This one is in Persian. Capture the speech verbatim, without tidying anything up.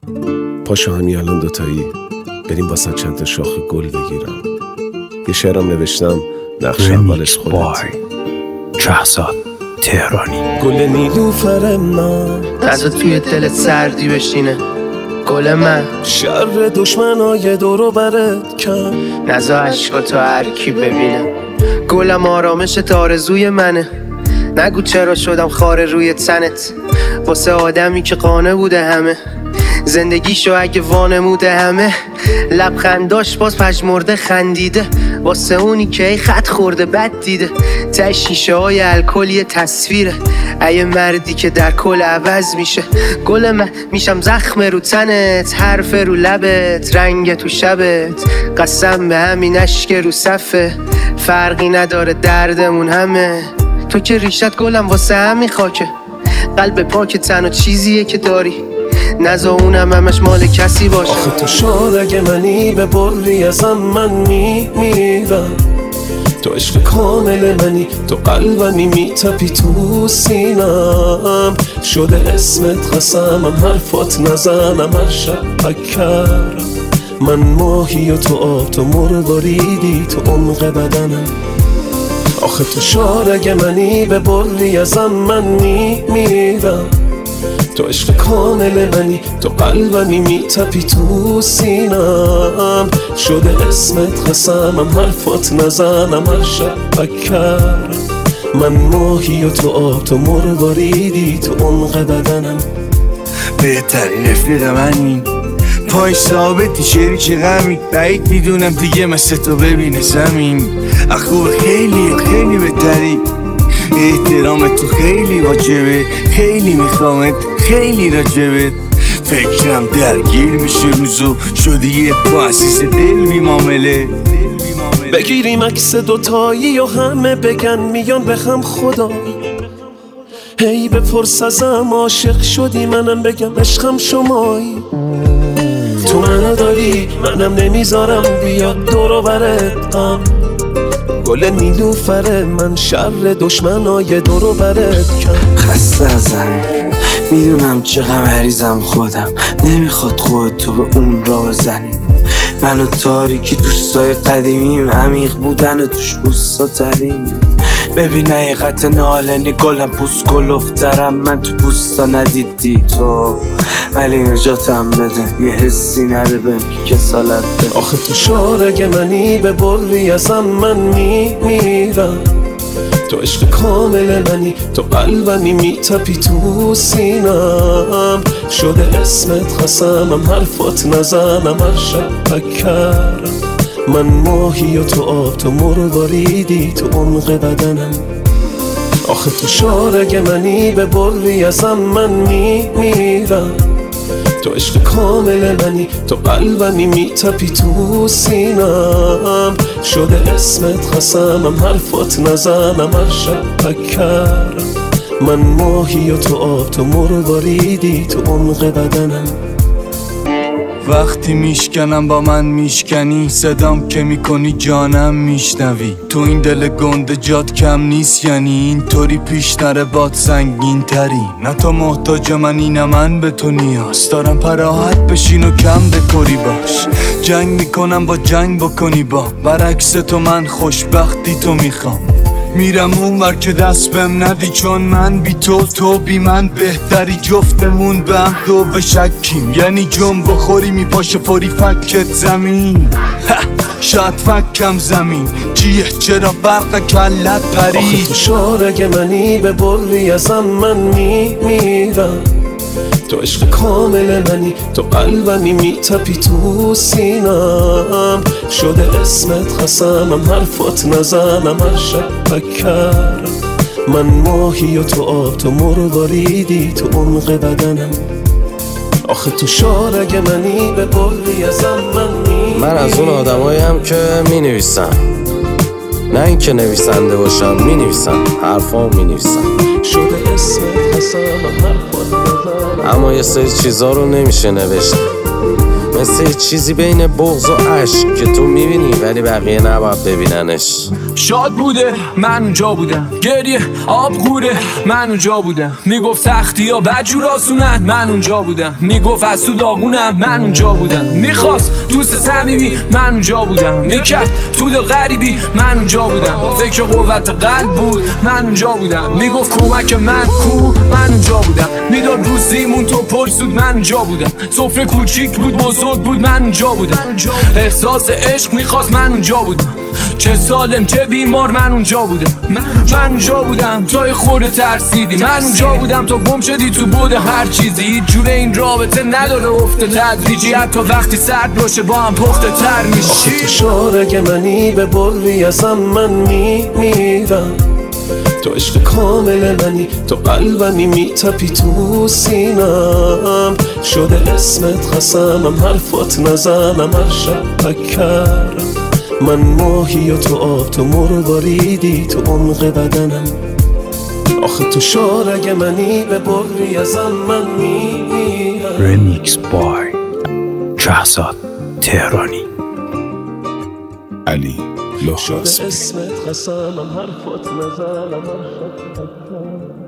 پاشو همین الان دوتایی بریم واسه چند تا شاخ گل بگیرم. یه شعرم نوشتم نقش اولش خودت. شهزاد تهرانی. گل نیلوفر من نزا توی دلت سردی بشینه گل من، شر دشمنای دورو برت کم، نزا عشقاتو هر کی ببینه. گلم آرامشت آرزوی منه، نگو چرا شدم خاره روی تنت. واسه آدمی که قانه بوده همه زندگیشو اگه وانموده همه، لبخنداش باز پژمرده خندیده. واسه اونی که ای خط خورده بد دیده، ته شیشه های الکل یه تصویره. ای مردی که در کل عوض میشه. گل من میشم زخم رو تنت، حرف رو لبت، رنگ تو شبت. قسم به همین اشک رو صفه، فرقی نداره دردمون همه. تو که ریشت گلم واسه همین خاکه، قلب پاک تنها چیزیه که داری، نزا اونم همش مال کسی باشه. آخه تو شاد اگه منی به بری ازم من میمیرم. تو عشق کامل منی، تو قلبمی میتپی تو سینم. شده اسمت قسمم حرفات نزنم هر شب بکرم. من ماهی و تو آب، تو مرواریدی تو عمق بدنم. آخه تو شاد اگه منی به بری ازم من میمیرم. تو عشق کامل منی، تو قلبمی میتپی تو سینم. شده اسمت قسمم حرفات نزنم هر شب بکرم. من ماهی و تو آب، تو مرواریدی تو عمق بدنم. بهترین رفیق منی، پای ثابتی شریک غمی. بعید میدونم دیگه مثل تو ببینه زمین. اخو خیلی خیلی بهتری، احترام تو خیلی واجبه. خیلی میخوامت، خیلی راجبت. فکرم درگیر میشه روزو، شدی یه پاسیس دل بی معامله. بگیریم عکس دوتایی و همه بگن میان به هم خدا. هی بپرس ازم عاشق شدی، منم بگم عشقم شمایی. تو منو داری منم نمیذارم بیاد دورو برتم. گل نیلوفر من شر دشمنای دورو برت کم. خسته ازم میدونم چقدر مریضم، خودم نمیخواد خودت تو به اون را بزنی. منو تاریکی دوستای قدیمیم، عمیق بودن و توش بوستا ترین. ببین حقیقت نالنی گلم پوست گل افترم. من تو پوستا ندیدی تو، ولی نجاتم بده یه حسی نده بهم که کسالت بده. آخه تو شارگ منی به بری ازم من میمیرم. تو عشق کامل منی، تو قلبمی میتپی تو سینم. شده اسمت قسمم حرفات نزنم هر شب بکرم. من ماهی و تو آب، تو مرواریدی تو عمق بدنم. آخه تو شارگ منی به بری ازم من میمیرم. تو عشق کامل منی، تو قلبمی میتپی تو سینم. شده اسمت قسمم حرفات نزنم هر شب بکرم. من ماهی و تو آب، تو مرواریدی تو عمق بدنم. وقتی میشکنم با من میشکنی، صدام که میکنی جانم میشنوی. تو این دل گنده جات کم نیست، یعنی اینطوری پیش نره باد سنگین تری. نه تو محتاج منی نه من به تو نیاز دارم، پراحت بشین و کم بکری باش. جنگ میکنم با جنگ بکنی با، برعکس تو من خوشبختی تو میخوام. میرم اون ور که دست بهم ندی، چون من بی تو تو بی من بهتری. جفتمون به هم دو به شکیم، یعنی جنب بخوری میپاشه فوری فکت زمین. شاید فکم زمین چیه چرا برق کلت پرید. آخه تو شارگ منی به بری ازم من میمیرم. تو عشق کامل منی، تو قلبمی میتپی تو سینم. شده اسمت قسمم حرفات نزنم هر شب بکرم. من ماهی و تو آب، تو مرواریدی تو عمق بدنم. آخه تو شارگ منی به بری ازم من میمیرم. من از اون آدماییم که می نویسن، نه این که نویسنده باشم، می نویسن حرفا می نویسن. شده اسمت قسمم حرفات نزنم، اما یه سری چیزا رو نمیشه نوشت، مثل چیزی بین بغض و عشق که تو میبینی ولی بقیه نباید ببیننش. شاد بوده من اونجا بودم، گریه آب غوره من اونجا بودم، میگفت سختی ها بدجور آسونن من اونجا بودم، میگفت از تو داغونم من اونجا بودم، میخواست دوست صمیمی من اونجا بودم، میکرد تو دل غریبی من اونجا بودم، فکر قوت قلب بود من اونجا بودم، میگفت کمک من کو من اونجا بودم، میداد روزیمون تو پرسود من اونجا بودم، سفره کوچیک بود بزرگ بود من اونجا بودم، احساس عشق میخواست من اونجا بودم، چه سالم چه بیمار من اونجا بودم، من اونجا بودم تا خورده ترسیدی، من اونجا بودم تا گم شدی تو بود هر چیزی، هیچ جوره این رابطه نداره افته تدریجی، حتی وقتی سرد باشه با هم پخته تر میشی. آخه تو شارگ منی به بری ازم من میمیرم، تو عشق کامل منی، تو قلبمی میتپی تو سینم، شده اسمت قسمم حرفات نزنم هر شب بکرم، من ماهی و تو آب تو مرواریدی تو عمق بدنم، آخه تو شارگ منی به بری ازم من میمیرم. رمیکس بای شهزاد تهرانی. علی لخشاسبی. شده اسمت قسمم حرفات نزنم هر شب بکرم.